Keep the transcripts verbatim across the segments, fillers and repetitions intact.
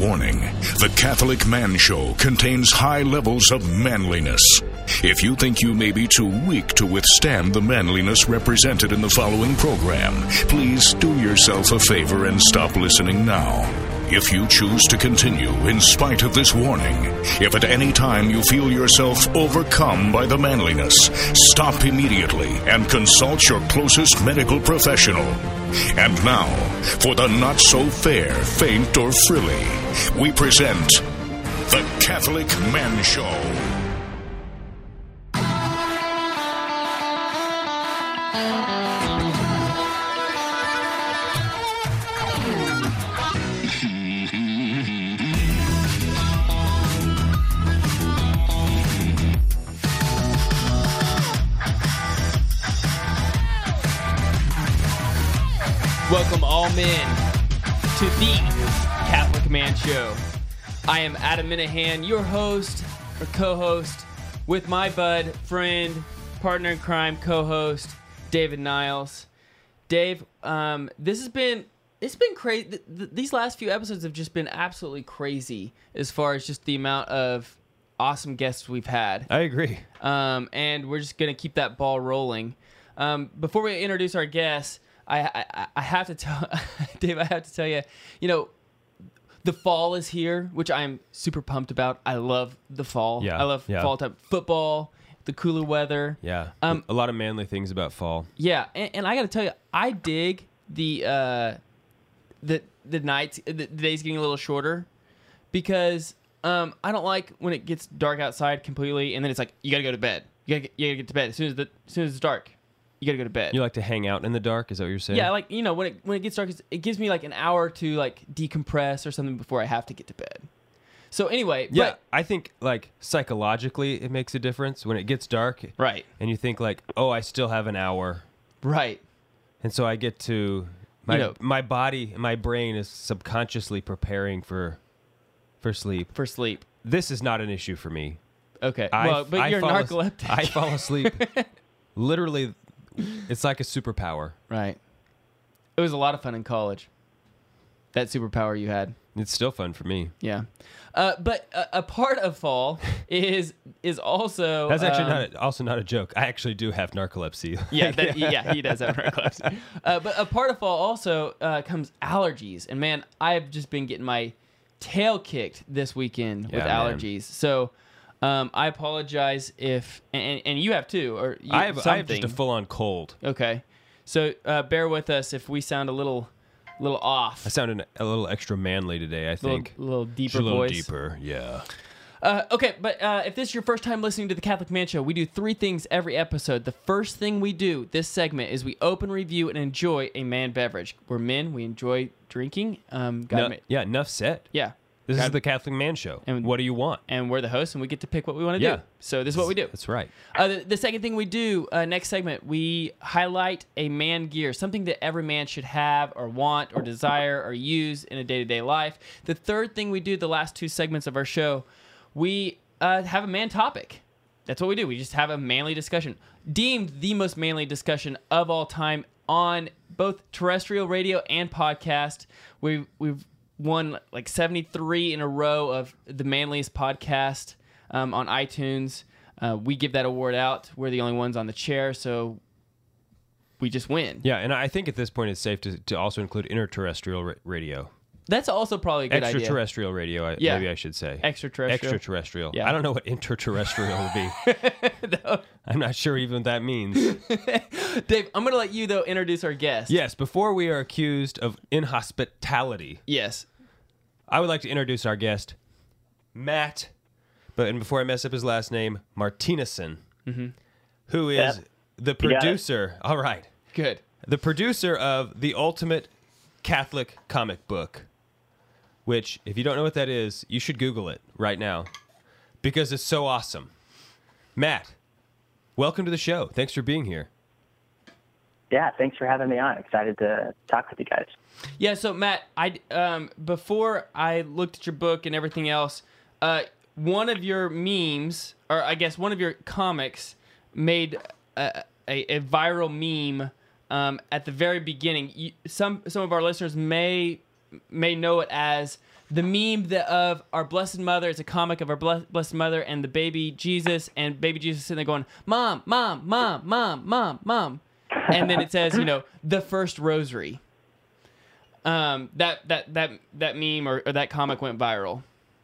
Warning: The Catholic Man Show contains high levels of manliness. If you think you may be too weak to withstand the manliness represented in the following program, please do yourself a favor and stop listening now. If you choose to continue in spite of this warning, if at any time you feel yourself overcome by the manliness, stop immediately and consult your closest medical professional. And now, for the not-so-fair, faint, or frilly, we present The Catholic Man Show. Welcome all men to the Catholic Man Show. I am Adam Minahan, your host or co-host, with my bud, friend, partner in crime, co-host, David Niles. Dave, um, this has been it's been crazy. Th- th- these last few episodes have just been absolutely crazy as far as just the amount of awesome guests we've had. I agree. Um, and we're just gonna keep that ball rolling. Um, before we introduce our guests, I, I I have to tell Dave. I have to tell you, you know, the fall is here, which I'm super pumped about. I love the fall. Yeah, I love yeah. fall type football, the cooler weather. Yeah, Um, a lot of manly things about fall. Yeah, and, and I got to tell you, I dig the uh, the the nights, the, the days getting a little shorter, because um, I don't like when it gets dark outside completely, and then it's like you got to go to bed. You got you got to get to bed as soon as the as soon as it's dark. You gotta go to bed. You like to hang out in the dark? Is that what you're saying? Yeah, like, you know, when it when it gets dark, it's- it gives me like an hour to like decompress or something before I have to get to bed. So anyway, Yeah, but, I think like psychologically it makes a difference when it gets dark. right, And you think like, oh, I still have an hour, right, and so I get to my You know- my body, my brain is subconsciously preparing for for sleep. for sleep. This is not an issue for me. Okay, I- well, but I you're fall as- narcoleptic. I fall asleep. Literally, it's like a superpower. Right. It was a lot of fun in college. That superpower you had. It's still fun for me. Yeah. Uh, but a, a part of fall is is also That's actually um, not a, also not a joke. I actually do have narcolepsy. Yeah, that, yeah, he does have narcolepsy. Uh, but a part of fall also uh, comes allergies, and man, I've just been getting my tail kicked this weekend with Yeah, man. allergies. So um, I apologize if, and, and you have too, or you, I have, I have just a something. full-on cold. Okay, so uh, bear with us if we sound a little, little off, I sounded a little extra manly today, I a little, think. little deeper Just a little voice. deeper, yeah. Uh, okay, but uh, if this is your first time listening to the Catholic Man Show, we do three things every episode. The first thing we do, this segment, is we open, review, and enjoy a man beverage. We're men, we enjoy drinking. Um, gotta No, ma- yeah, enough said. yeah. This Gotta- is the Catholic Man Show. And- what do you want? and we're the hosts, and we get to pick what we want to Yeah. do. So this is what we do. That's right. Uh, the, the second thing we do, uh, next segment, we highlight a man gear, something that every man should have or want or desire or use in a day-to-day life. The third thing we do, the last two segments of our show, we uh, have a man topic. That's what we do. We just have a manly discussion, deemed the most manly discussion of all time on both terrestrial radio and podcast. We've, we've won like seventy-three in a row of the manliest podcast um, on iTunes. Uh, we give that award out. We're the only ones on the chair, so we just win. Yeah, and I think at this point it's safe to, to also include interterrestrial ra- radio. That's also probably a good idea. Extraterrestrial radio, I, Yeah. maybe I should say. Extraterrestrial. Extraterrestrial. Yeah. I don't know what interterrestrial would be. I'm not sure even what that means. Dave, I'm going to let you, though, introduce our guest. Yes, before we are accused of inhospitality, Yes. I would like to introduce our guest, Matt, but and before I mess up his last name, Martinezson, who is Yeah. the You got it. producer. All right. Good. The producer of the ultimate Catholic comic book, which, if you don't know what that is, you should Google it right now because it's so awesome. Matt, welcome to the show. Thanks for being here. Yeah, thanks for having me on. Excited to talk with you guys. Yeah, so Matt, I um before I looked at your book and everything else, uh, one of your memes, or I guess one of your comics, made a, a, a viral meme um, at the very beginning. You, some some of our listeners may may know it as the meme that of our Blessed Mother. It's a comic of our Ble- Blessed Mother and the baby Jesus, and baby Jesus sitting there going, "Mom, mom, mom, mom, mom, mom," and then it says, you know, the first rosary. Um, that that that that meme or, or that comic went viral.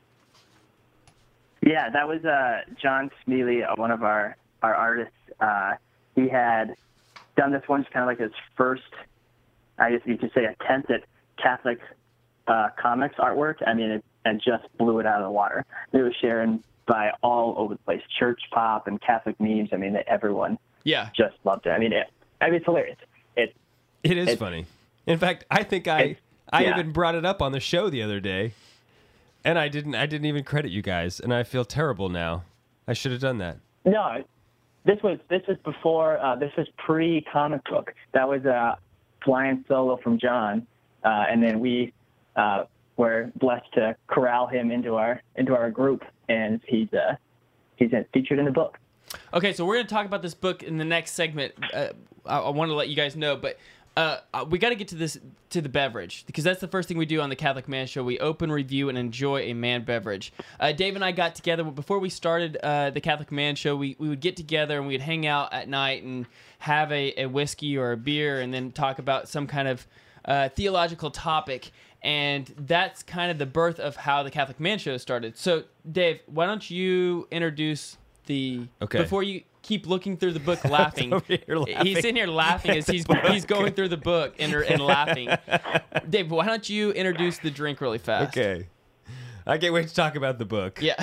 Yeah, that was uh, John Smealy, uh, one of our our artists. Uh, he had done this one, kind of like his first, I guess you could say, attempt at Catholic uh, comics artwork. I mean, it, and just blew it out of the water. It was shared by all over the place, church pop and Catholic memes. I mean, everyone Yeah. just loved it. I mean, it, I mean, it's hilarious. It It is It's- funny. In fact, I think I It's- I yeah. even brought it up on the show the other day, and I didn't I didn't even credit you guys, and I feel terrible now. I should have done that. No, this was this was before. Uh, this was pre-comic book. That was a flying solo from John, uh, and then we uh, were blessed to corral him into our into our group, and he's uh, he's featured in the book. Okay, so we're going to talk about this book in the next segment. Uh, I, I want to let you guys know, but uh, uh, we got to get to this to the beverage because that's the first thing we do on the Catholic Man Show. We open, review, and enjoy a man beverage. Uh, Dave and I got together before we started uh, the Catholic Man Show. We we would get together and we'd hang out at night and have a, a whiskey or a beer, and then talk about some kind of uh, theological topic. And that's kind of the birth of how the Catholic Man Show started. So, Dave, why don't you introduce the Okay. before you keep looking through the book laughing. Over here laughing. He's sitting here laughing as he's he's going through the book and, and laughing. Dave, why don't you introduce the drink really fast? Okay. I can't wait to talk about the book. Yeah.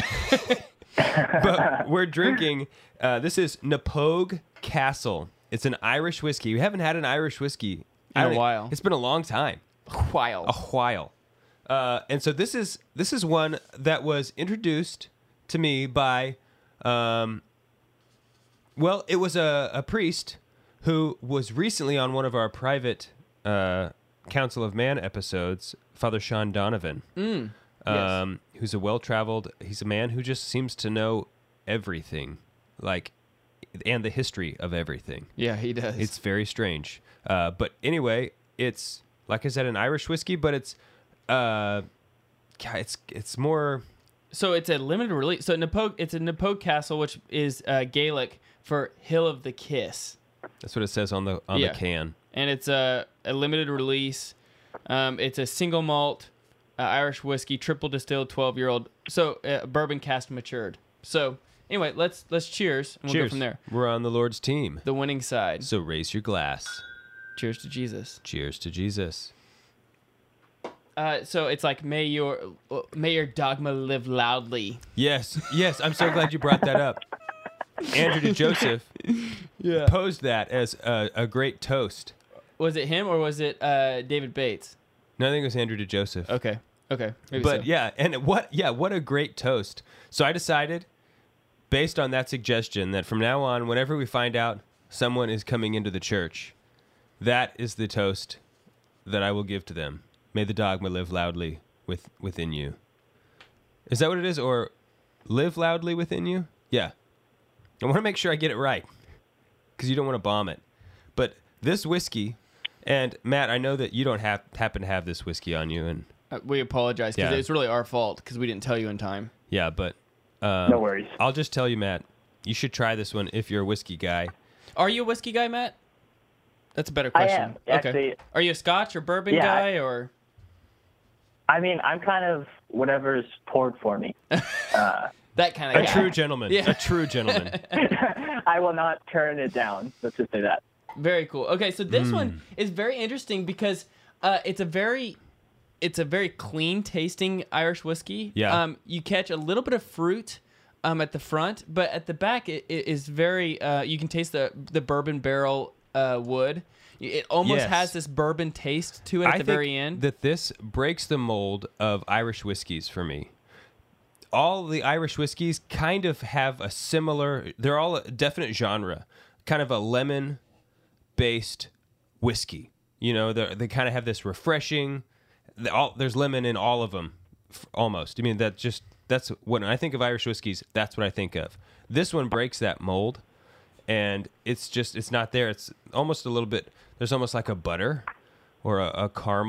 But we're drinking. Uh, this is Napogue Castle. It's an Irish whiskey. We haven't had an Irish whiskey In a I don't- while. It's been a long time. While. A while. Uh, and so this is this is one that was introduced to me by, um, well, it was a, a priest who was recently on one of our private uh, Council of Man episodes, Father Sean Donovan, Mm, um, who's a well-traveled, he's a man who just seems to know everything, like, and the history of everything. Yeah, he does. It's very strange. Uh, but anyway, it's, like I said, an Irish whiskey, but it's, uh, God, it's it's more. So it's a limited release. So Napogue, it's a Napogue Castle, which is uh, Gaelic for Hill of the Kiss, That's what it says on the on Yeah. the can. and it's a, a limited release. Um, it's a single malt uh, Irish whiskey, triple distilled, twelve year old. So uh, bourbon cast matured. So anyway, let's let's cheers, and we'll Cheers. go from there. We're on the Lord's team, The winning side. so raise your glass. Cheers to Jesus. Cheers to Jesus. Uh, so it's like may your may your dogma live loudly. Yes, yes. I'm so glad you brought that up. Andrew de Joseph Yeah. posed that as a, a great toast. Was it him or was it uh, David Bates? No, I think it was Andrew de Joseph. Okay. Okay. Maybe But so. yeah, and what yeah, what a great toast. So I decided, based on that suggestion, that from now on, whenever we find out someone is coming into the church, that is the toast that I will give to them. May the dogma live loudly with within you. Is that what it is? Or live loudly within you? Yeah. I want to make sure I get it right, because you don't want to bomb it. But this whiskey, and Matt, I know that you don't have happen to have this whiskey on you, and Uh, we apologize because Yeah. it's really our fault because we didn't tell you in time. yeah, but um, No worries. I'll just tell you, Matt, you should try this one if you're a whiskey guy. Are you a whiskey guy, Matt? That's a better I question. am, Okay. actually. Are you a Scotch or bourbon Yeah, guy or? I mean, I'm kind of whatever's poured for me. That kind A of guy. true gentleman. Yeah. A true gentleman. I will not turn it down. Let's just say that. Very cool. Okay, so this Hmm. one is very interesting because uh, it's a very, it's a very clean tasting Irish whiskey. Yeah. Um, you catch a little bit of fruit, um, at the front, but at the back it, it is very. Uh, you can taste the the bourbon barrel uh, wood. It almost Yes. has this bourbon taste to it at I the think very end. that this breaks the mold of Irish whiskeys for me. All the Irish whiskeys kind of have a similar, they're all a definite genre, kind of a lemon-based whiskey. You know, they they kind of have this refreshing, they all, there's lemon in all of them, f- almost. I mean, that just, that's, when I think of Irish whiskeys, that's what I think of. This one breaks that mold, and it's just, it's not there. It's almost a little bit, there's almost like a butter or a, a caramel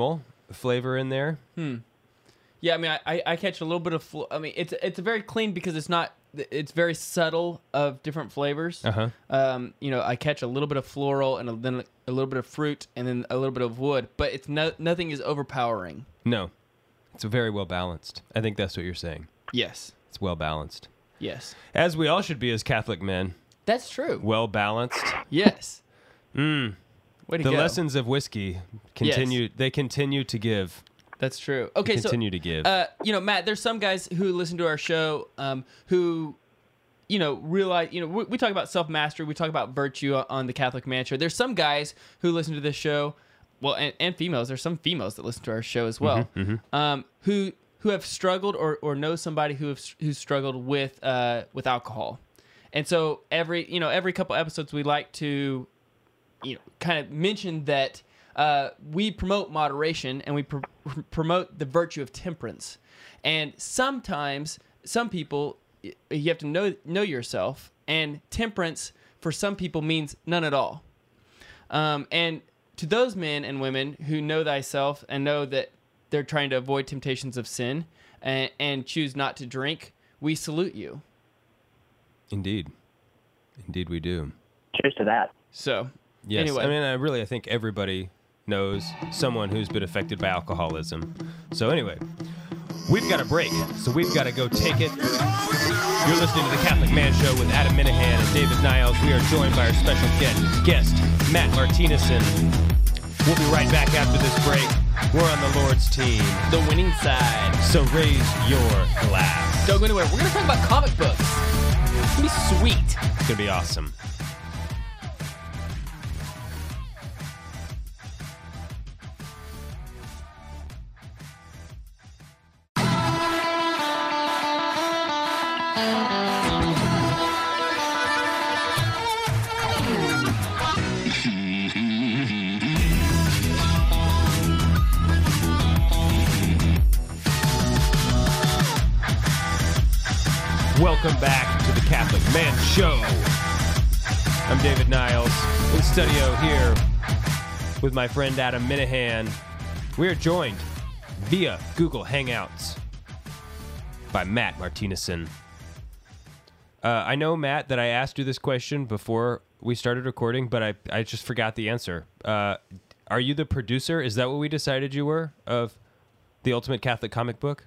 flavor in there. Yeah, I mean, I, I, I catch a little bit of. Fl- I mean, it's it's very clean because it's not. It's very subtle of different flavors. Uh-huh. Um, you know, I catch a little bit of floral and a, then a little bit of fruit and then a little bit of wood, but it's no nothing is overpowering. No, it's very well balanced. I think that's what you're saying. Yes. It's well balanced, Yes. as we all should be as Catholic men. That's true. Well balanced. Yes. Mm. Way to The go. lessons of whiskey continue. They continue to give. That's true. Okay, so Continue to give. Uh, you know, Matt, there's some guys who listen to our show um, who, you know, realize, you know, we, we talk about self-mastery, we talk about virtue on the Catholic Man Show. There's some guys who listen to this show, well, and, and females. There's some females that listen to our show as well, Mm-hmm, Um, who who have struggled or, or know somebody who have, who's struggled with uh, with alcohol, and so every you know every couple episodes we like to, you know, kind of mention that. Uh, we promote moderation and we pr- promote the virtue of temperance. And sometimes, some people, y- you have to know know yourself. And temperance, for some people, means none at all. Um, and to those men and women who know thyself and know that they're trying to avoid temptations of sin and, and choose not to drink, we salute you. Indeed. Indeed, we do. Cheers to that. So, Yes. anyway. I mean, I really, I think everybody knows someone who's been affected by alcoholism. So anyway, we've got a break, so we've got to go take it. You're listening to the Catholic Man Show with Adam Minahan and David Niles. We are joined by our special guest, guest Matt Martinezson. We'll be right back after this break. We're on the Lord's team, the winning side. so raise your glass. Don't go anywhere. We're going to talk about comic books. It's going to be sweet. It's going to be awesome. Welcome back to the Catholic Man Show. I'm David Niles in studio here with my friend Adam Minahan. We are joined via Google Hangouts by Matt Martinezson. Uh, I know, Matt, that I asked you this question before we started recording, but I, I just forgot the answer. Uh, are you the producer? Is that what we decided you were of the Ultimate Catholic Comic Book?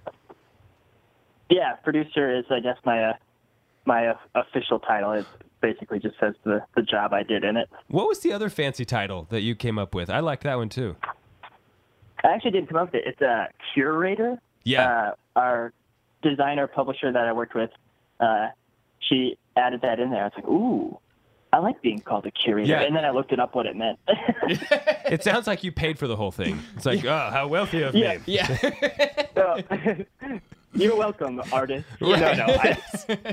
Yeah, producer is, I guess, my uh, my uh, official title. It basically just says the, the job I did in it. What was the other fancy title that you came up with? I liked that one too. I actually didn't come up with it. It's a curator. Yeah. Uh, our designer publisher that I worked with, uh, she added that in there. I was like, ooh, I like being called a curator. Yeah. And then I looked it up what it meant. It sounds like you paid for the whole thing. It's like, oh, how wealthy of Yeah. me. Yeah. So, you're welcome, artist. Right. No, no. I,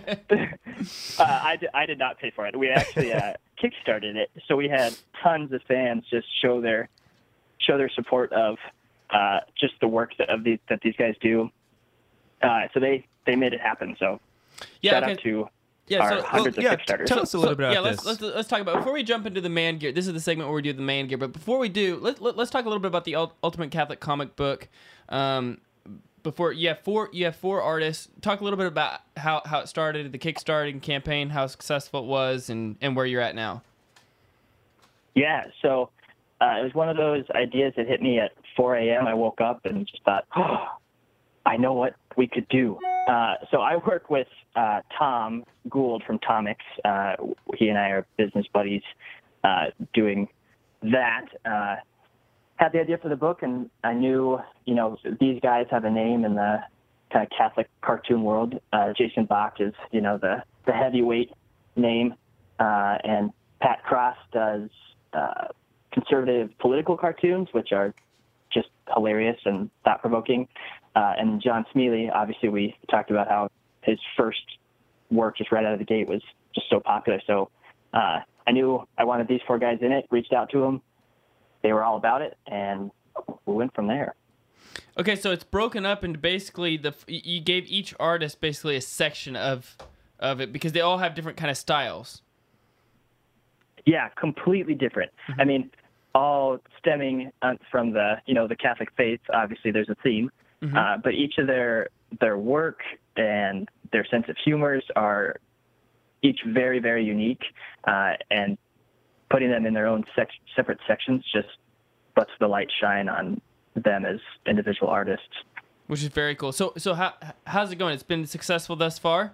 uh, I, did, I did not pay for it. We actually uh, kickstarted it, so we had tons of fans just show their show their support of uh, just the work that of these that these guys do. Uh, so they, they made it happen. So Yeah, shout okay. out to Yeah, our so- well, hundreds yeah, of Kickstarters. tell us a little bit about yeah, let's, this. let's let's talk about before we jump into the man gear. This is the segment where we do the man gear. But before we do, let, let, let's talk a little bit about the Ul- Ultimate Catholic Comic Book. Um, before you have four, you have four artists. Talk a little bit about how, how it started, the Kickstarting campaign, how successful it was, and, and where you're at now. Yeah, so uh, it was one of those ideas that hit me at four a.m. I woke up and just thought, oh, I know what we could do. Uh, so I work with uh, Tom Gould from Tomix. Uh, he and I are business buddies uh, doing that. Uh, had the idea for the book, and I knew, you know, these guys have a name in the kind of Catholic cartoon world. Uh, Jason Bach is, you know, the, the heavyweight name, uh, and Pat Cross does uh, conservative political cartoons, which are just hilarious and thought-provoking. Uh, and John Smealy, obviously, we talked about how his first work just right out of the gate was just so popular. So uh, I knew I wanted these four guys in it, reached out to them. They were all about it, and we went from there. Okay, so it's broken up into basically the you gave each artist basically a section of of it because they all have different kind of styles. Yeah, completely different. I mean, all stemming uh, from the, you know, the Catholic faith. Obviously, there's a theme, mm-hmm. uh, but each of their their work and their sense of humors are each very, very unique, uh, and putting them in their own sec- separate sections just lets the light shine on them as individual artists. Which is very cool. So, so how how's it going? It's been successful thus far?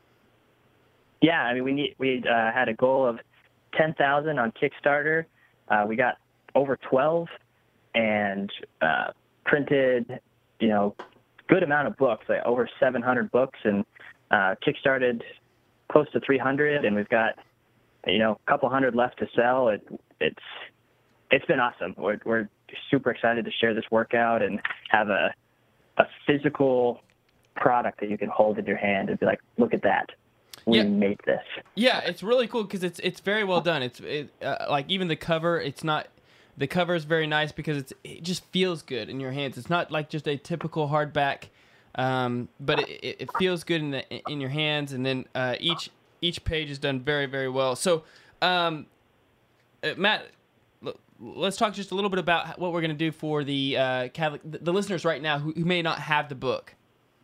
Yeah, I mean, we need, we uh, had a goal of ten thousand on Kickstarter. Uh, we got over twelve, and uh, printed, you know, good amount of books, like over seven hundred books, and uh, kickstarted close to three hundred, and we've got, you know, a couple hundred left to sell. It, it's it's been awesome. We're, we're super excited to share this work out and have a a physical product that you can hold in your hand and be like, look at that. We yeah. made this. Yeah, it's really cool because it's it's very well done. It's it, uh, like even the cover. It's not the cover is very nice because it's it just feels good in your hands. It's not like just a typical hardback, um, but it, it, it feels good in the in your hands. And then uh, each each page is done very very well. So, um, uh, Matt, l- let's talk just a little bit about what we're going to do for the uh, Catholic the, the listeners right now who, who may not have the book.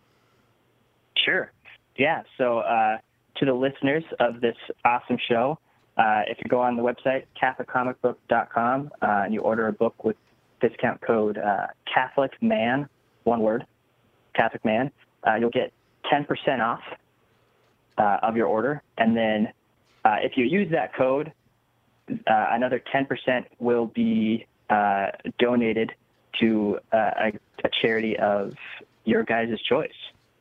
Sure. Yeah. So. Uh, To the listeners of this awesome show, uh, if you go on the website, Catholic Comic Book dot com, uh, and you order a book with discount code uh, Catholic Man, one word, Catholic Man, uh, you'll get ten percent off uh, of your order. And then uh, if you use that code, uh, another ten percent will be uh, donated to uh, a, a charity of your guys' choice.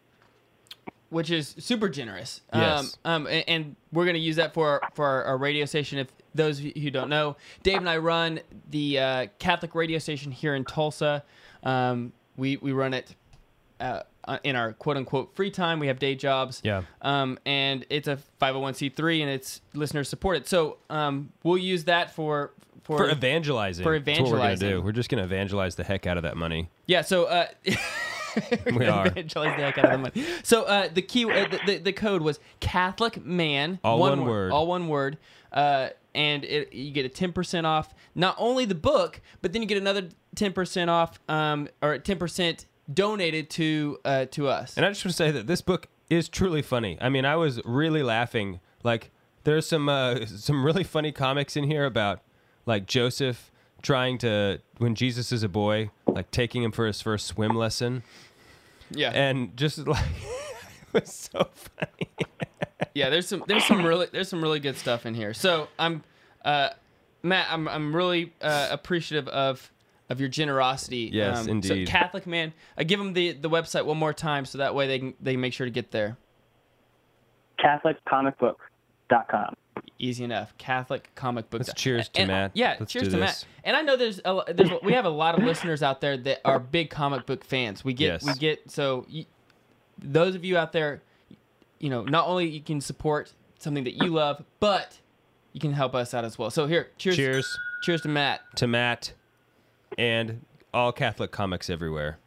Which is super generous. Yes. Um, um, and, and we're going to use that for for our, our radio station. If those of you who don't know, Dave and I run the uh, Catholic radio station here in Tulsa. Um, we we run it uh, in our quote unquote free time. We have day jobs. Yeah. Um, and it's a five oh one c three, and it's listener supported. So um, we'll use that for for, For evangelizing. For That's what we're going to evangelizing. do. We're just going to evangelize the heck out of that money. Yeah. So. Uh, We are. Evangelize the heck out of the money. So uh, the key, uh, the, the the code was Catholic Man, all one, one word, all one word, uh, and it, you get a ten percent off. Not only the book, but then you get another ten percent off, um, or ten percent donated to uh, to us. And I just want to say that this book is truly funny. I mean, I was really laughing. Like, there's some uh, some really funny comics in here about like Joseph trying to, when Jesus is a boy, like taking him for his first swim lesson. Yeah, and just like it was so funny. Yeah, there's some there's some really there's some really good stuff in here. So I'm, uh, Matt, I'm I'm really uh, appreciative of of your generosity. Yes, um, indeed. So Catholic Man, I give them the the website one more time so that way they can they can make sure to get there. Catholic Comic Book dot com. Easy enough. Catholic Comic Book. Let's cheers to and, Matt. Yeah, Let's cheers do to this. Matt. And I know there's a, there's we have a lot of listeners out there that are big comic book fans. We get Yes. we get so you, those of you out there, you know, not only you can support something that you love, but you can help us out as well. So here, cheers. Cheers Cheers to Matt. to Matt and all Catholic comics everywhere.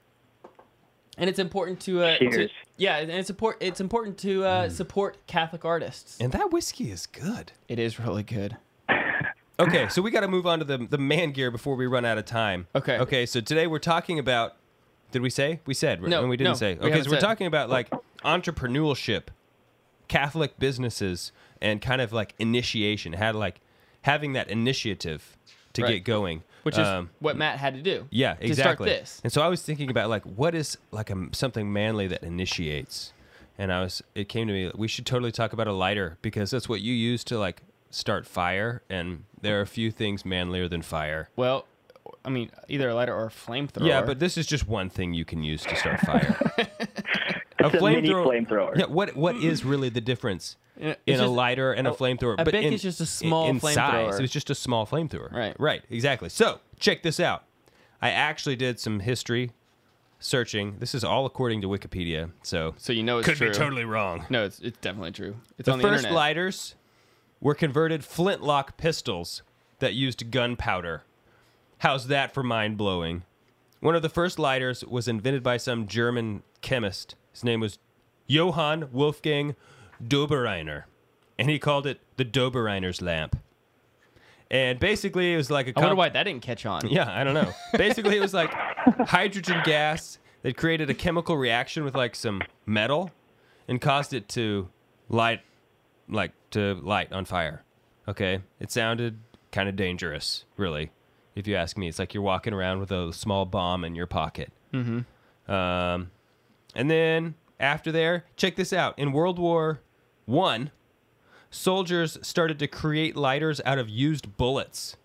And it's important to, uh, to Cheers. yeah, and it's important. It's important to uh, support Catholic artists. And that whiskey is good. It is really good. Okay, so we got to move on to the the man gear before we run out of time. Okay. Okay, so today we're talking about. Did we say? We said. right? No, And we didn't no, say. we Okay, haven't so we're said. talking about like entrepreneurship, Catholic businesses, and kind of like initiation. How to like having that initiative to Right. get going. Which is Um, what Matt had to do. Yeah, To exactly. start this. And so I was thinking about like what is like a, something manly that initiates, and I was it came to me we should totally talk about a lighter because that's what you use to like start fire, and there are a few things manlier than fire. Well, I mean, either a lighter or a flamethrower. Yeah, but this is just one thing you can use to start fire. It's a mini flamethrower. Yeah, what what is really the difference Yeah, it's in a just- lighter and a flamethrower? a but Bic in, is just a small in size, flamethrower. it was just a small flamethrower. Right. Right. Exactly. So check this out. I actually did some history searching. This is all according to Wikipedia. So So you know it's could true. be totally wrong. No, it's it's definitely true. It's The on the first internet. lighters were converted flintlock pistols that used gunpowder. How's that for mind blowing? One of the first lighters was invented by some German chemist. His name was Johann Wolfgang Dobereiner, and he called it the Dobereiner's lamp. And basically, it was like a. I Com- wonder why that didn't catch on. Yeah, I don't know. Basically, it was like hydrogen gas that created a chemical reaction with like some metal and caused it to light, like to light on fire. Okay, it sounded kind of dangerous, really, if you ask me. It's like you're walking around with a small bomb in your pocket. Mm-hmm. Um, and then after there, check this out. In World War One, soldiers started to create lighters out of used bullets.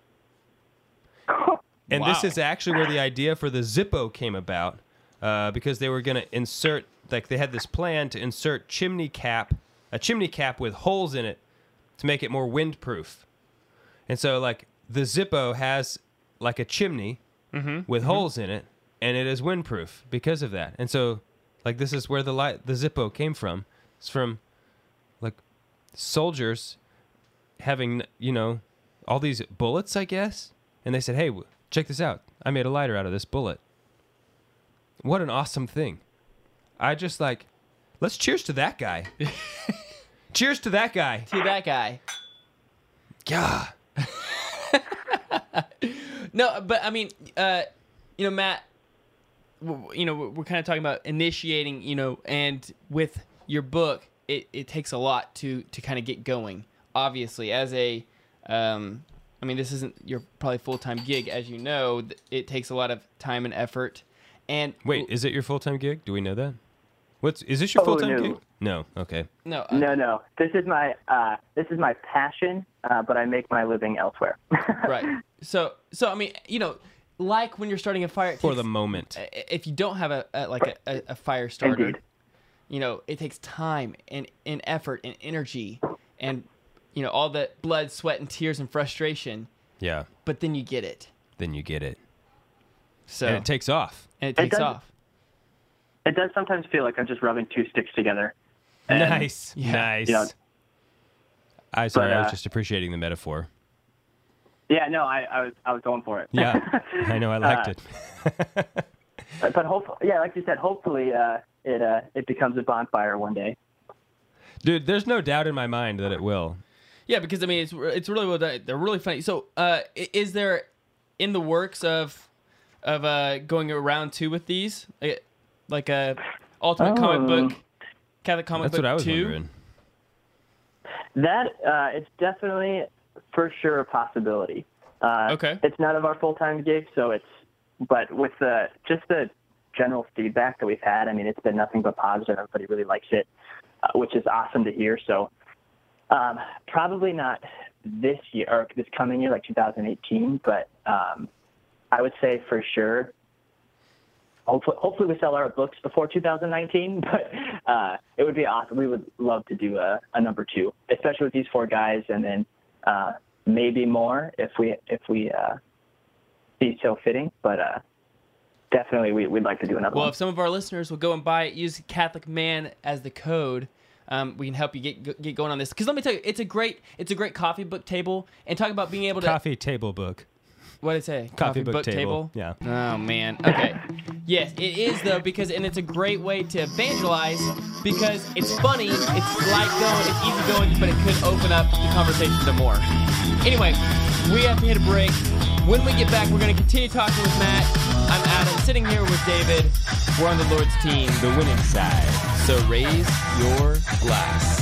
And Wow. this is actually where the idea for the Zippo came about, uh, because they were going to insert, like they had this plan to insert chimney cap, a chimney cap with holes in it to make it more windproof. And so, like, the Zippo has, like, a chimney Mm-hmm. with holes in it, and it is windproof because of that. And so, like, this is where the light, the Zippo came from. It's from, like, soldiers having, you know, all these bullets, I guess. And they said, hey, w- check this out. I made a lighter out of this bullet. What an awesome thing. I just, like, let's cheers to that guy. Cheers to that guy. To that guy. Yeah. No, but I mean, uh, you know, Matt, w- you know, we're, we're kind of talking about initiating, you know, and with your book, it, it takes a lot to, to kind of get going. Obviously, as a, um, I mean, this isn't your probably full-time gig, as you know. Th- It takes a lot of time and effort. And Wait, is it your full-time gig? Do we know that? What's is this your Oh, full-time no. gig? No. Okay. no, uh, No, no. This is my uh, this is my passion, uh, but I make my living elsewhere. right. So, so I mean, you know, like when you're starting a fire, it For takes- the moment. if you don't have a, a like a, a, a fire starter, Indeed. you know, it takes time and, and effort and energy and, you know, all the blood, sweat, and tears and frustration. Yeah. But then you get it. Then you get it. So And it takes off. and it takes does- off. It does sometimes feel like I'm just rubbing two sticks together. And, Nice. yeah, Nice. you know, I sorry, but, I was uh, just appreciating the metaphor. Yeah, no, I, I was I was going for it. Yeah. I know I liked Uh, it. But, but hopefully, yeah, like you said, hopefully uh, it uh, it becomes a bonfire one day. Dude, there's no doubt in my mind that it will. Yeah, because I mean, it's it's really well done. They're really funny. So, uh, i- is there in the works of of uh, going around two with these, like, like a Ultimate Comic Oh. Book, Catholic Comic That's Book what I was two? wondering. That uh, it's definitely for sure a possibility. Uh, Okay. It's none of our full time gigs, so it's but with the just the general feedback that we've had, I mean, it's been nothing but positive. Everybody really likes it, uh, which is awesome to hear. So um, probably not this year or this coming year, like two thousand eighteen, but um, I would say for sure. Hopefully, hopefully we sell our books before two thousand nineteen, but uh, it would be awesome. We would love to do a, a number two, especially with these four guys, and then uh, maybe more if we if we uh, see so fitting. But uh, definitely, we, we'd like to do another Well, one. if some of our listeners will go and buy it, use Catholic Man as the code, um, we can help you get get going on this. Because let me tell you, it's a great it's a great coffee book table, and talk about being able to Coffee table book. what did it say? Coffee book table. Yeah. Oh man. Okay. Yes, it is though, because and it's a great way to evangelize because it's funny, it's light going, it's easy going, but it could open up the conversation to more. Anyway, we have to hit a break. When we get back, we're going to continue talking with Matt. I'm Adam, sitting here with David. We're on the Lord's team, the winning side. So raise your glass.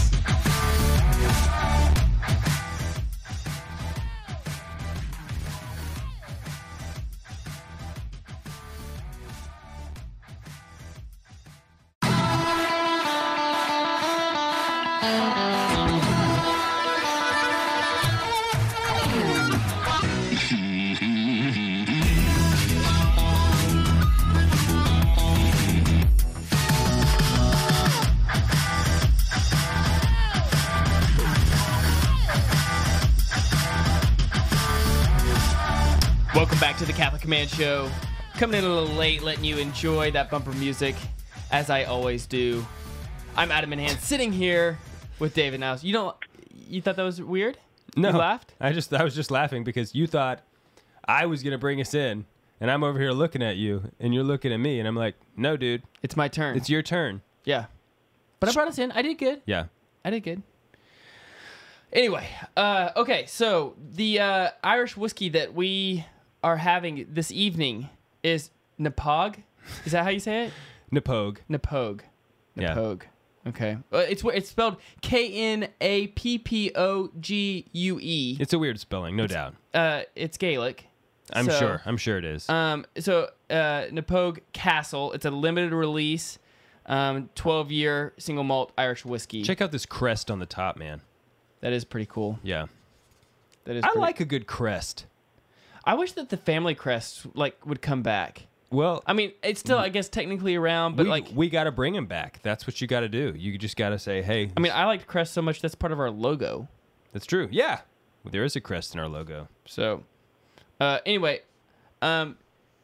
Welcome back to the Catholic Command Show. Coming in a little late, letting you enjoy that bumper music, as I always do. I'm Adam Minhan, sitting here with David Now. You don't, you thought that was weird? No. You laughed? I just I was just laughing because you thought I was gonna bring us in, and I'm over here looking at you, and you're looking at me, and I'm like, no, dude, It's my turn. it's your turn. yeah. But I brought us in. I did good. Yeah. I did good. Anyway, uh, okay, so the uh, Irish whiskey that we are having this evening is Napog. Is that how you say it? Napogue. Napog. Yeah. Napog. Okay. Uh, it's it's spelled K N A P P O G U E. It's a weird spelling, no doubt. Uh, it's Gaelic. I'm So, sure. I'm sure it is. Um, so uh, Napogue Castle. It's a limited release, um, twelve year single malt Irish whiskey. Check out this crest on the top, man. That is pretty cool. Yeah. That is. I pretty- like a good crest. I wish that the family crest like would come back. Well, I mean, it's still, I guess, technically around, but we, like, we got to bring him back. That's what you got to do. You just got to say, hey. I mean, I like crest so much that's part of our logo. That's true. Yeah. Well, there is a crest in our logo. So, uh, anyway, um,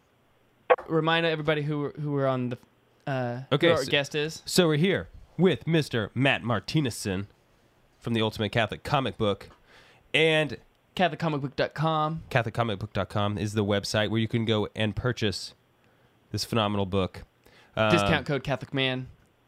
remind everybody who who we're on the uh, Okay, who our so- guest is. So we're here with Mister Matt Martinezson from the Ultimate Catholic Comic Book. And Catholic Comic Book dot com. Catholic Comic Book dot com is the website where you can go and purchase this phenomenal book. Um, Discount code Catholic Man.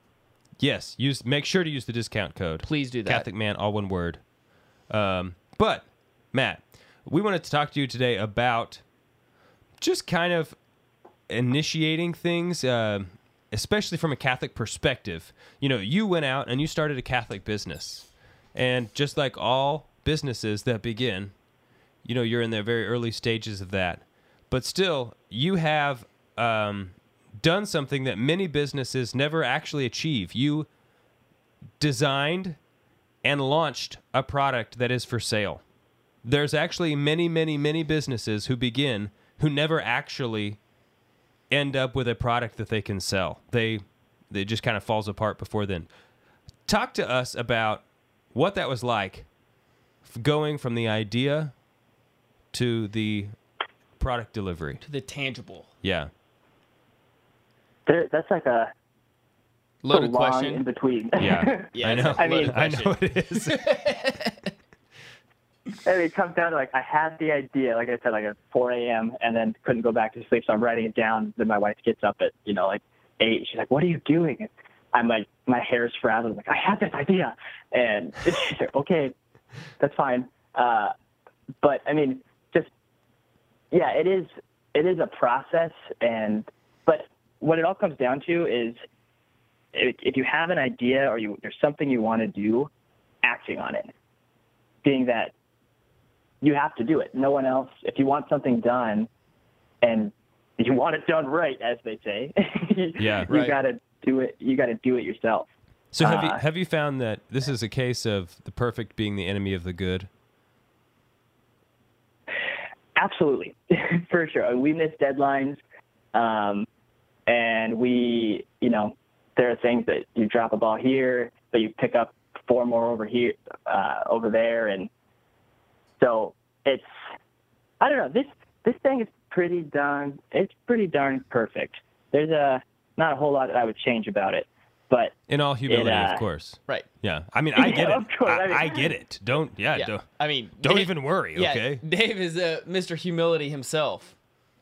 Yes, use. Make sure to use the discount code. Please do that. Catholic Man, all one word. Um, but, Matt, we wanted to talk to you today about just kind of initiating things, uh, especially from a Catholic perspective. You know, you went out and you started a Catholic business. And just like all businesses that begin, you know, you're in the very early stages of that. But still, you have um, done something that many businesses never actually achieve. You designed and launched a product that is for sale. There's actually many, many, many businesses who begin who never actually end up with a product that they can sell. They, it just kind of falls apart before then. Talk to us about what that was like, going from the idea to the product delivery. To the tangible. Yeah. There, that's like a Loaded so long question. in between. Yeah. Yeah, I it's know. a I mean- loaded I question. know it is. And it comes down to like I had the idea, like I said, like at four a.m. and then couldn't go back to sleep, so I'm writing it down. Then my wife gets up at you know like eight. She's like, "What are you doing?" And I'm like, my hair's frazzled. I'm like, I have this idea, and she's like, "Okay, that's fine." Uh, but I mean, just yeah, it is it is a process, and but what it all comes down to is if, if you have an idea or you there's something you want to do, acting on it, being that. You have to do it. No one else. If you want something done, and you want it done right, as they say, you, Yeah, you right. got to do it. You got to do it yourself. So have you Uh, have you found that this is a case of the perfect being the enemy of the good? Absolutely, for sure. We miss deadlines, um, and we, you know, there are things that you drop a ball here, but you pick up four more over here, uh, over there, and so it's. I don't know. This this thing is pretty darn. It's pretty darn perfect. There's a not a whole lot that I would change about it, but In all humility, uh, of course. Right. Yeah. I mean, I get Yeah, it. of course. I, I mean- I get it. Don't. Yeah. Yeah. Don't, I mean, don't Dave- even worry. yeah, Okay. Dave is uh, Mister Humility himself.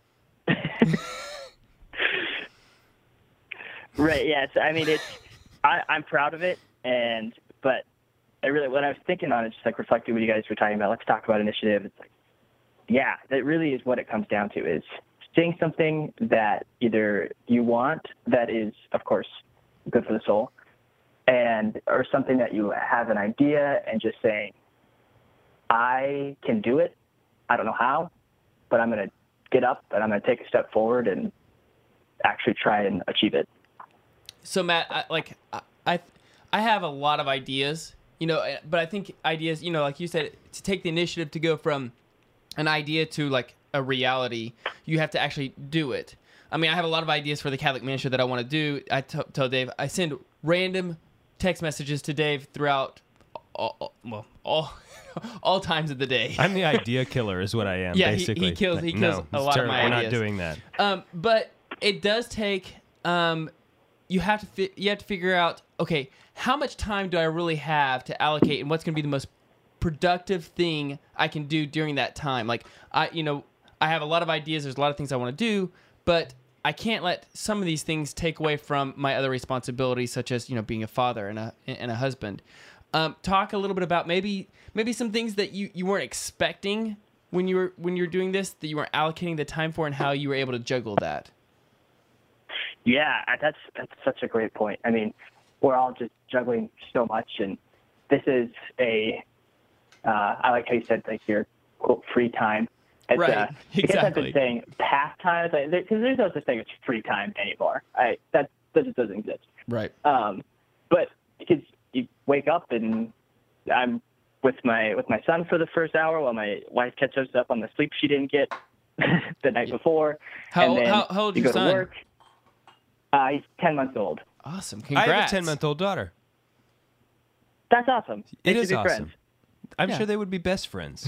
Right. Yes. I mean, it's. I, I'm proud of it, and but I really, when I was thinking on it, just like reflecting what you guys were talking about, let's talk about initiative. It's like, yeah, that really is what it comes down to: is seeing something that either you want, that is, of course, good for the soul, and or something that you have an idea, and just saying, I can do it. I don't know how, but I'm going to get up and I'm going to take a step forward and actually try and achieve it. So Matt, I, like I, I, I have a lot of ideas, you know, but I think ideas, you know, like you said, to take the initiative to go from an idea to like a reality, you have to actually do it. I mean, I have a lot of ideas for the Catholic Man Show that I want to do. I t- tell Dave, I send random text messages to Dave throughout all, all well, all all times of the day. I'm the idea killer, is what I am. Yeah, he- basically. he kills- he Like, kills no, a it's lot of terrible. my We're not ideas. doing that. Um, but it does take. Um, you have to fi- you have to figure out. Okay, how much time do I really have to allocate, and what's going to be the most productive thing I can do during that time? Like I, you know, I have a lot of ideas. There's a lot of things I want to do, but I can't let some of these things take away from my other responsibilities, such as you know being a father and a and a husband. Um, talk a little bit about maybe maybe some things that you, you weren't expecting when you were when you were doing this, that you weren't allocating the time for, and how you were able to juggle that. Yeah, that's that's such a great point. I mean, we're all just juggling so much, and this is a uh, I like how you said like your quote free time. It's, Right, uh, because I've exactly. been saying pastime, because like, there's no such thing as free time anymore. I that, that just doesn't exist. Right. Um, but because you wake up and I'm with my with my son for the first hour while my wife catches up on the sleep she didn't get the night before. How- and then how- how old you your go son? to work. Uh, he's ten months old. Awesome. I Congrats. have a ten-month-old daughter. That's awesome. It They is should be awesome. friends. I'm Yeah. sure they would be best friends.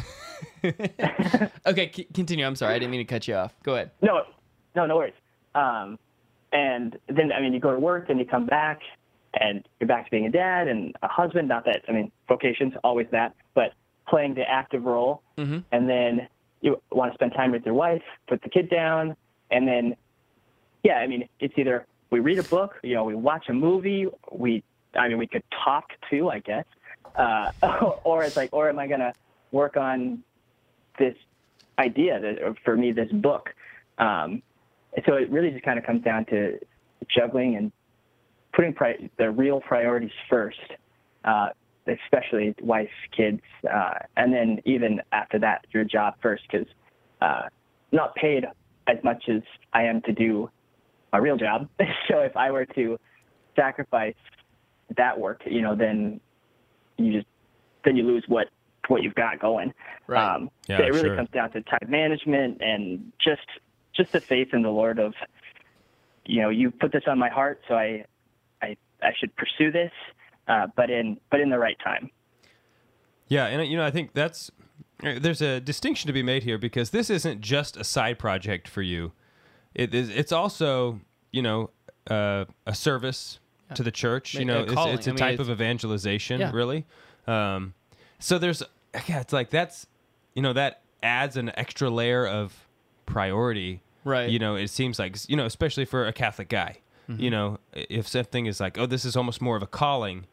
Okay, c- continue. I'm sorry. I didn't mean to cut you off. Go ahead. No, no, no worries. Um, and then, I mean, you go to work and you come back and you're back to being a dad and a husband. Not that, I mean, vocation's always that, but playing the active role. Mm-hmm. And then you want to spend time with your wife, put the kid down. And then, yeah, I mean, it's either we read a book, you know, we watch a movie, we, I mean, we could talk too, I guess. Uh, or it's like, or am I going to work on this idea that, or for me, this book? Um, and so it really just kind of comes down to juggling and putting pri- the real priorities first, uh, especially wife, kids, uh, and then even after that, your job first, because uh, I'm not paid as much as I am to do a real job. So if I were to sacrifice that work, you know, then you just then you lose what what you've got going. Right. Um, Yeah, so it really sure. comes down to time management and just just the faith in the Lord of, you know, you put this on my heart, so I I I should pursue this, uh, but in but in the right time. Yeah, and you know, I think that's there's a distinction to be made here, because this isn't just a side project for you. It is. It's also, you know, uh, a service to the church. A You know, it's, calling. it's a I mean, type it's- of evangelization, Yeah. really. Um, so there's, yeah, it's like that's, you know, that adds an extra layer of priority. Right. You know, it seems like, you know, especially for a Catholic guy. Mm-hmm. You know, if something is like, oh, this is almost more of a calling.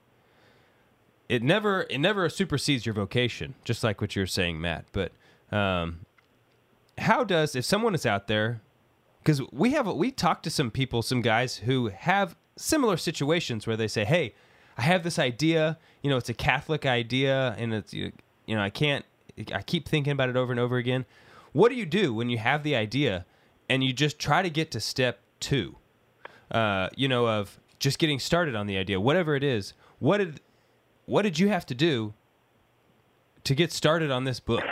It never it never supersedes your vocation, just like what you were saying, Matt. But um, how does, if someone is out there, because we have we talked to some people, some guys who have similar situations where they say, hey, I have this idea, you know, it's a Catholic idea, and it's, you know, I can't, I keep thinking about it over and over again. What do you do when you have the idea and you just try to get to step two, uh, you know, of just getting started on the idea, whatever it is? What did what did you have to do to get started on this book?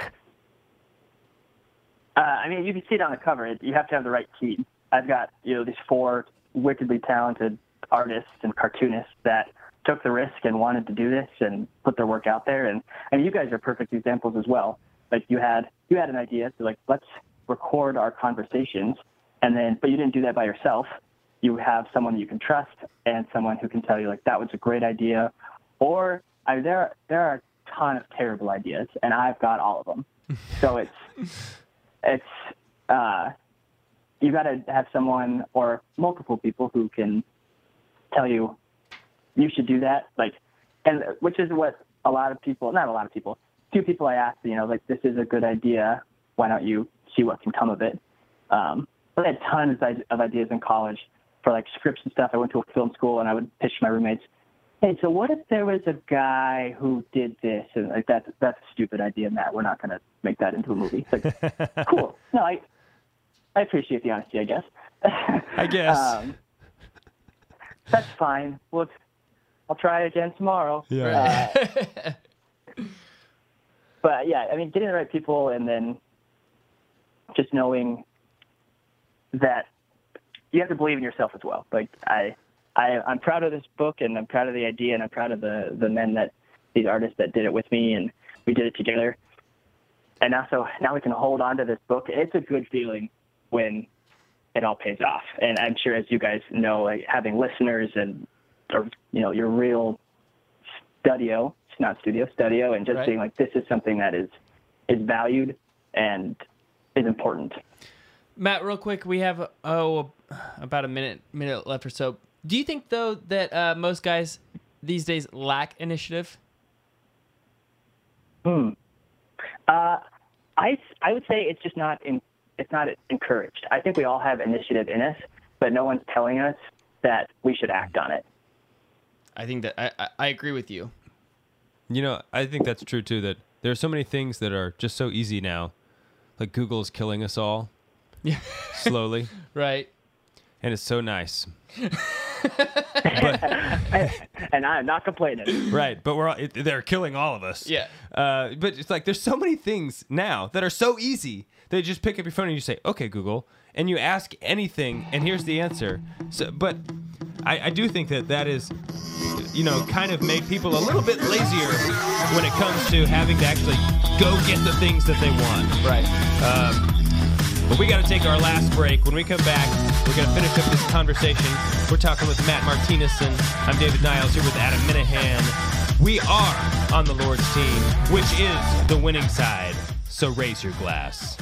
Uh, I mean, you can see it on the cover. It- You have to have the right team. I've got, you know, these four wickedly talented artists and cartoonists that took the risk and wanted to do this and put their work out there. And I mean, you guys are perfect examples as well. Like you had, you had an idea to like, let's record our conversations, and then, but you didn't do that by yourself. You have someone you can trust and someone who can tell you like, that was a great idea. Or I mean, there, there are a ton of terrible ideas, and I've got all of them. So it's, it's, uh, you got to have someone or multiple people who can tell you you should do that. Like, and which is what a lot of people, not a lot of people, few people I asked, you know, like, this is a good idea. Why don't you see what can come of it? Um, I had tons of ideas in college for like scripts and stuff. I went to a film school and I would pitch my roommates, hey, so what if there was a guy who did this? And like, that's, that's a stupid idea, Matt. We're not going to make that into a movie. It's like, cool. No, I, I appreciate the honesty, I guess. I guess. um, that's fine. Well, I'll try again tomorrow. Yeah. Uh, but yeah, I mean, getting the right people and then just knowing that you have to believe in yourself as well. Like I, I, I'm proud of this book, and I'm proud of the idea, and I'm proud of the, the men that, these artists that did it with me, and we did it together. And now, so now we can hold on to this book. It's a good feeling when it all pays off. And I'm sure, as you guys know, like having listeners and, or, you know, your real studio, it's not studio, studio, and just Right. being like, this is something that is, is valued and is important. Matt, real quick, we have oh about a minute minute left or so. Do you think though that uh, most guys these days lack initiative? Hmm. Uh, I, I would say it's just not in, it's not encouraged. I think we all have initiative in us, but no one's telling us that we should act on it. I think that I, I, I agree with you. You know, I think that's true too, that there are so many things that are just so easy now. Like Google is killing us all. Yeah. Slowly. Right. And it's so nice. And I'm not complaining. Right, but we're all, it, they're killing all of us. Yeah. Uh, but it's like there's so many things now that are so easy. They just pick up your phone and you say, "Okay, Google," and you ask anything, and here's the answer. So, but I, I do think that that is, you know, kind of made people a little bit lazier when it comes to having to actually go get the things that they want. Right. Um, but we got to take our last break. When we come back, we're going to finish up this conversation. We're talking with Matt Martinison. I'm David Niles here with Adam Minahan. We are on the Lord's team, which is the winning side. So raise your glass.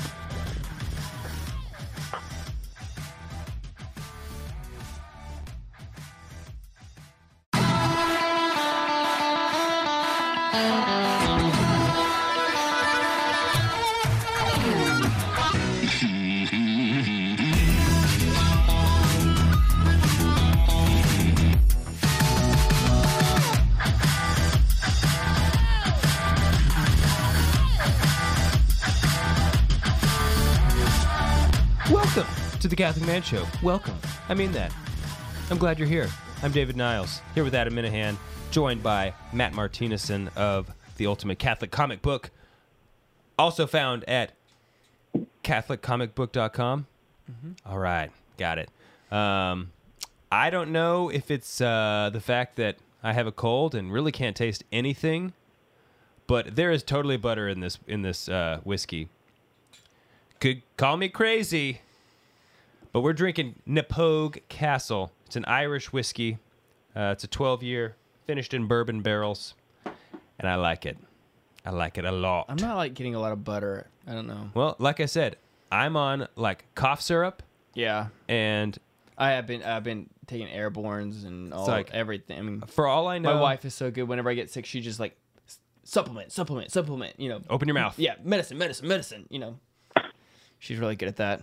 Welcome to the Catholic Man Show. Welcome. I mean that. I'm glad you're here. I'm David Niles, here with Adam Minahan, joined by Matt Martinison of the Ultimate Catholic Comic Book, also found at Catholic Comic Book dot com. Mm-hmm. All right, got it. Um, I don't know if it's uh, the fact that I have a cold and really can't taste anything, but there is totally butter in this in this uh, whiskey. Could call me crazy, but we're drinking Napogue Castle. It's an Irish whiskey. Uh, it's a twelve-year, finished in bourbon barrels, and I like it. I like it a lot. I'm not like getting a lot of butter. I don't know. Well, like I said, I'm on like cough syrup, Yeah. and I have been I've been taking airbornes and all like- everything. I mean, for all I know, my wife is so good. Whenever I get sick, she just like "S- supplement, supplement, supplement. You know. open your mouth. Yeah, medicine, medicine, medicine. You know. She's really good at that.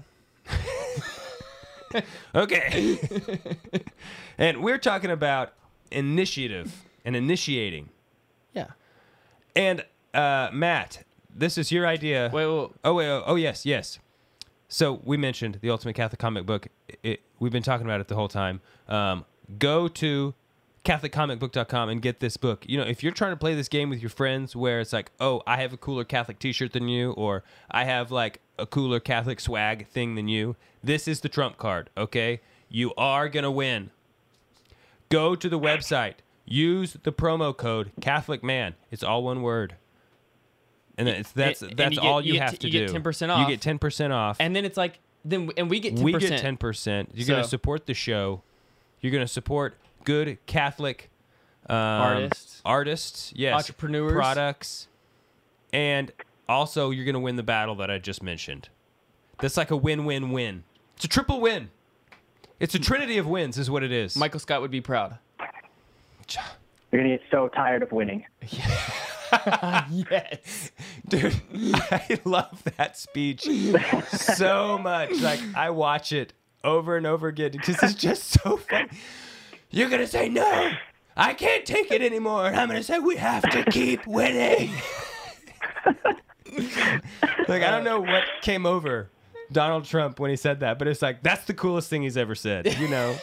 Okay. And we're talking about initiative and initiating. Yeah. And uh, Matt, this is your idea. Wait, wait, wait. Oh, wait, oh, oh, yes, yes. So we mentioned the Ultimate Catholic Comic Book. It, it, we've been talking about it the whole time. Um, go to Catholic Comic Book dot com and get this book. You know, if you're trying to play this game with your friends where it's like, oh, I have a cooler Catholic t-shirt than you, or I have like a cooler Catholic swag thing than you, this is the trump card, okay? You are going to win. Go to the website. Use the promo code Catholic Man. It's all one word. And it's, that's And- and that's you get- all you, you get have t- to you do. get ten percent You off. get ten percent off. And then it's like then and we get ten we percent. get ten percent. You're going to So- support the show. You're going to support good Catholic um, Artists. artists, yes, Entrepreneurs. products, and also you're going to win the battle that I just mentioned. That's like a win-win-win. It's a triple win. It's a trinity of wins, is what it is. Michael Scott would be proud. You're going to get so tired of winning. Yes. Dude, I love that speech so much. Like, I watch it over and over again because it's just so funny. You're going to say, no, I can't take it anymore. And I'm going to say, we have to keep winning. Like, I don't know what came over Donald Trump when he said that, but it's like, that's the coolest thing he's ever said, you know?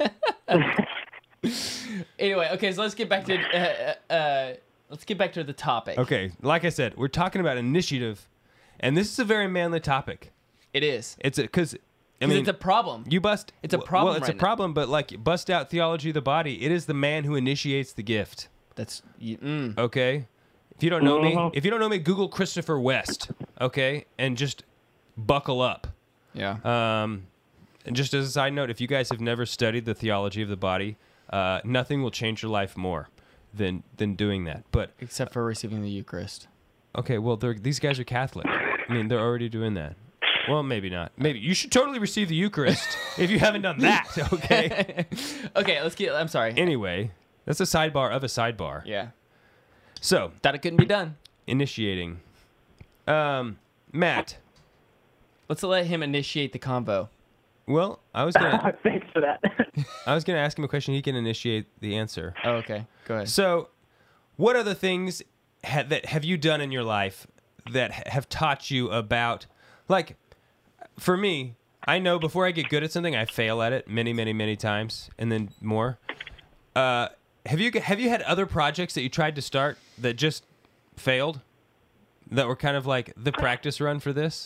Anyway, okay, so let's get back to uh, uh, let's get back to the topic. Okay, like I said, we're talking about initiative, and this is a very manly topic. It is. It's because, I 'Cause mean, it's a problem. You bust. It's a w- problem Well, it's right a now. problem, but like bust out theology of the body. It is the man who initiates the gift. That's you, mm. Okay, if you don't know me, Mhm. if you don't know me, Google Christopher West. Okay, and just buckle up. yeah. Um, and just as a side note, if you guys have never studied the theology of the body, uh, nothing will change your life more than than doing that. But Except for receiving the Eucharist. okay, well, they're, these guys are Catholic. I mean, they're already doing that. Well, maybe not. Maybe you should totally receive the Eucharist if you haven't done that. Okay. Okay, let's get. I'm sorry. Anyway, that's a sidebar of a sidebar. yeah. So Thought it couldn't be done. initiating. Um, Matt. Let's let him initiate the convo. Well, I was gonna. Thanks for that. I was gonna ask him a question. He can initiate the answer. Oh, okay. Go ahead. So, what other things ha- that have you done in your life that ha- have taught you about, like, for me, I know before I get good at something, I fail at it many, many, many times, and then more. Uh, have you have you had other projects that you tried to start that just failed, that were kind of like the practice run for this?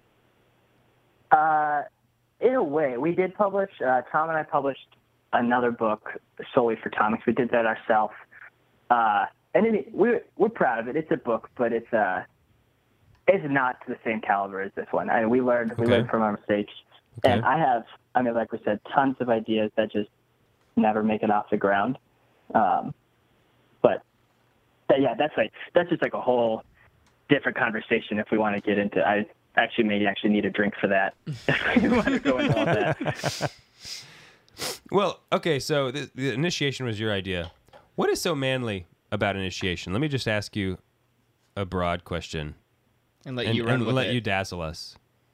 Uh, in a way, we did publish. Uh, Tom and I published another book solely for Thomas. We did that ourselves, uh, and it, we're we're proud of it. It's a book, but it's uh, it's not to the same caliber as this one. I mean, we learned we Okay. learned from our mistakes, Okay. and I have. I mean, like we said, tons of ideas that just never make it off the ground. Um, but that, yeah, that's like that's just like a whole different conversation if we want to get into. I actually may actually need a drink for that. If we want to go into all that. Well, okay, so the, the initiation was your idea. What is so manly about initiation? Let me just ask you a broad question, And let and, you run and with let it. you dazzle us.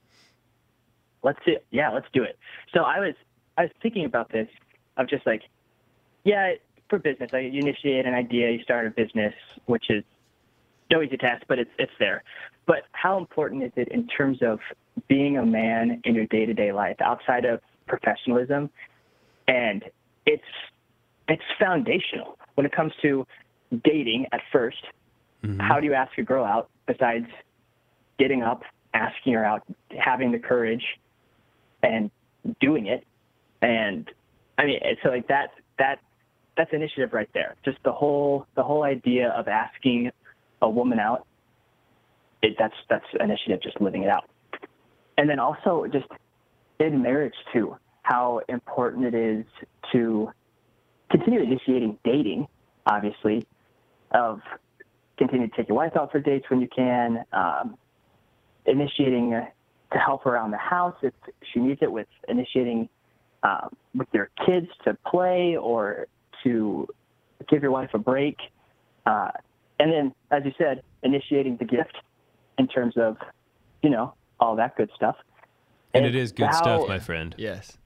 Let's do yeah, let's do it. So I was I was thinking about this of just like, yeah, for business, like you initiate an idea, you start a business, which is no easy task, but it's it's there. But how important is it in terms of being a man in your day-to-day life outside of professionalism? And it's it's foundational when it comes to dating at first. Mm-hmm. How do you ask a girl out besides getting up, asking her out, having the courage, and doing it? And I mean, so like that that that's initiative right there. Just the whole the whole idea of asking a woman out. It, that's that's initiative, just living it out. And then also just in marriage too, how important it is to continue initiating dating, obviously, of continue to take your wife out for dates when you can, um, initiating uh, to help her around the house if she needs it, with initiating um, with your kids to play or to give your wife a break. Uh, and then, as you said, initiating the gift in terms of, you know, all that good stuff. And it is good how- stuff, my friend. Yes.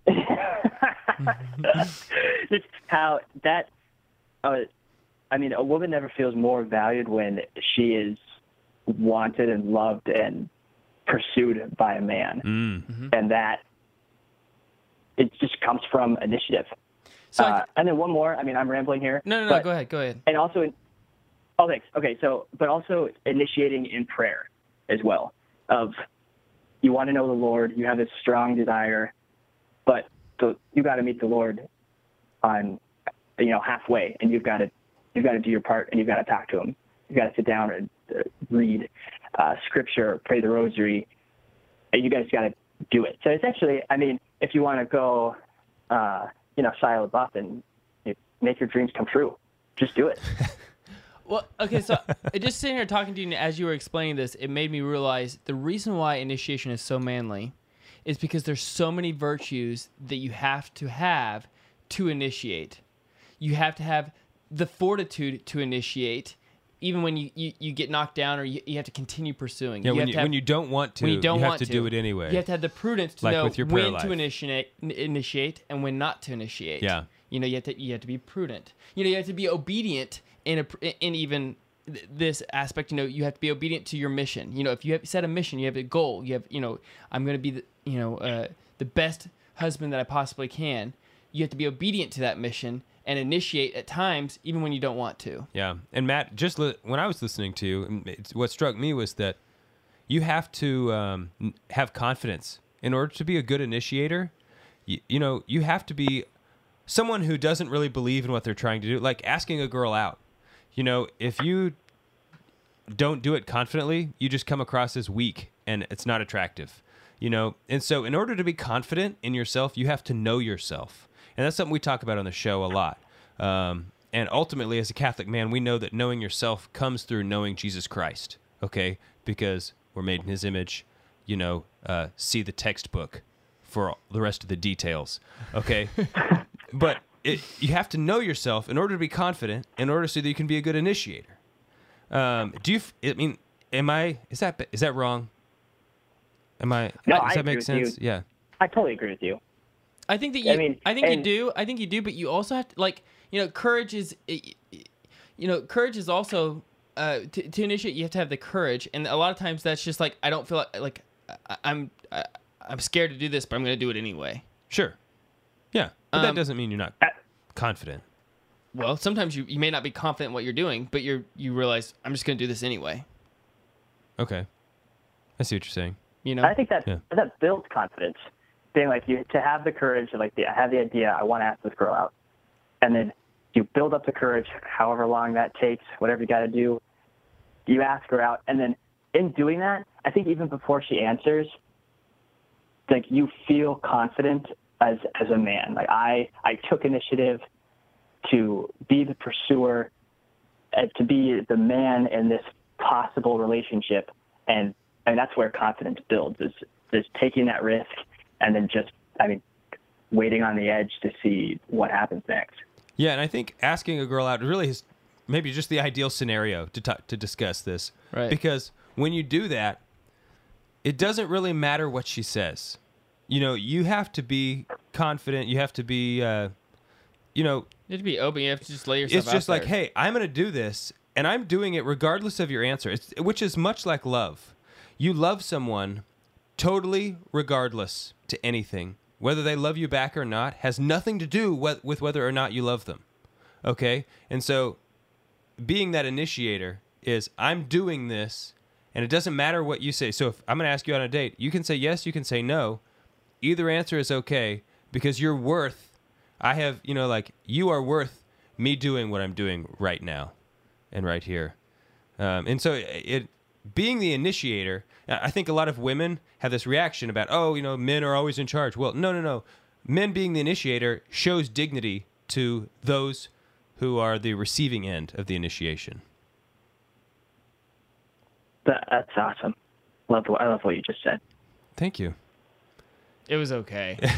It's how that, uh, I mean, a woman never feels more valued when she is wanted and loved and pursued by a man. Mm. And that, it just comes from initiative. So I uh, th- and then one more, I mean, I'm rambling here. no, no, no. but- Go ahead. Go ahead. And also, oh, thanks. Okay, so, but also initiating in prayer as well, of you want to know the Lord, you have this strong desire, but the, you got to meet the Lord on, you know, halfway, and you've got to, you've got to do your part, and you've got to talk to him. You've got to sit down and uh, read uh, scripture, pray the rosary, and you guys got to do it. So it's actually, I mean, if you want to go, uh, you know, Shia LaBeouf and you make your dreams come true, just do it. Well, okay, so just sitting here talking to you, and as you were explaining this, it made me realize the reason why initiation is so manly is because there's so many virtues that you have to have to initiate. You have to have the fortitude to initiate, even when you, you, you get knocked down or you, you have to continue pursuing. Yeah, you when have you, to have, when you don't want to, when you don't have want to, to do it anyway. You have to have the prudence to Like know with your prayer when life. to initiate, n- initiate and when not to initiate. Yeah. You know, you have to you have to be prudent. You know, you have to be obedient in a in even th- this aspect. You know, you have to be obedient to your mission. You know, if you have set a mission, you have a goal. You have, you know, I'm going to be the you know uh, the best husband that I possibly can. You have to be obedient to that mission and initiate at times, even when you don't want to. Yeah, and Matt, just li- when I was listening to you, and it's, what struck me was that you have to um, n- have confidence in order to be a good initiator. You, you know, you have to be someone who doesn't really believe in what they're trying to do, like asking a girl out. You know, if you don't do it confidently, you just come across as weak, and it's not attractive. You know, and so in order to be confident in yourself, you have to know yourself. And that's something we talk about on the show a lot. Um, and ultimately, as a Catholic man, we know that knowing yourself comes through knowing Jesus Christ, okay? Because we're made in his image, you know, uh, see the textbook for the rest of the details, okay? But it, you have to know yourself in order to be confident, in order so that you can be a good initiator. Um, do you? f- I mean, am I? Is that is that wrong? Am I? No, does I that agree make with sense? you. Yeah. I totally agree with you. I think that you. I, I mean, think you and- do. I think you do. But you also have to, like, you know, courage is, you know, courage is also uh, to, to initiate. You have to have the courage, and a lot of times that's just like I don't feel like, like I, I'm I, I'm scared to do this, but I'm going to do it anyway. Sure. Yeah, but that Um, doesn't mean you're not Uh, confident. Well, sometimes you, you may not be confident in what you're doing, but you're you realize I'm just going to do this anyway. Okay. I see what you're saying. You know. I think that Yeah. that builds confidence. Being like you to have the courage, like the, I have the idea, I want to ask this girl out, and then you build up the courage, however long that takes, whatever you got to do. You ask her out, and then in doing that, I think even before she answers, like you feel confident as as a man. Like I I took initiative to be the pursuer, and to be the man in this possible relationship, and and that's where confidence builds is is taking that risk. And then just, I mean, waiting on the edge to see what happens next. Yeah, and I think asking a girl out really is maybe just the ideal scenario to talk, to discuss this. Right. Because when you do that, it doesn't really matter what she says. You know, you have to be confident. You have to be, uh, you know, You have to be open. You have to just lay yourself it's out just like, there. hey, I'm going to do this, and I'm doing it regardless of your answer, it's, which is much like love. You love someone totally regardless to anything. Whether they love you back or not has nothing to do with, with whether or not you love them. Okay? And so being that initiator is I'm doing this, and it doesn't matter what you say. So if I'm going to ask you on a date, you can say yes, you can say no. Either answer is okay because you're worth, I have, you know, like, you are worth me doing what I'm doing right now and right here. Um, and so it, being the initiator, I think a lot of women have this reaction about, oh, you know, men are always in charge. Well, no, no, no. Men being the initiator shows dignity to those who are the receiving end of the initiation. That, that's awesome. Love what, I love what you just said. Thank you. It was okay. I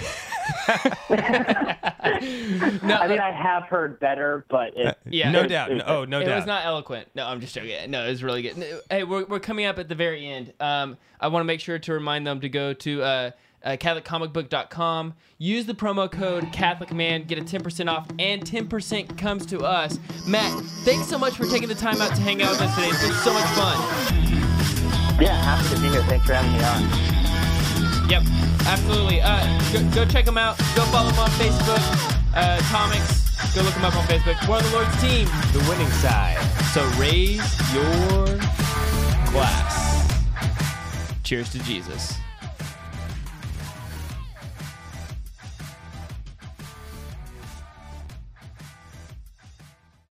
mean, I have heard better, but it, Yeah, no it- doubt. it- No, oh, no it doubt. was not eloquent. No, I'm just joking. No, it was really good. No, Hey, we're, we're coming up at the very end. Um, I want to make sure to remind them to go to uh, uh, Catholic Comic Book dot com. Use the promo code CatholicMan. Get a ten percent off, and ten percent comes to us. Matt, thanks so much for taking the time out to hang out with us today. It's been so much fun. yeah, happy to be here. Thanks for having me on. Yep, absolutely. Uh, go, go check them out. Go follow them on Facebook. Uh, Comics. Go look them up on Facebook. We're on the Lord's team. The winning side. So raise your glass. Cheers to Jesus.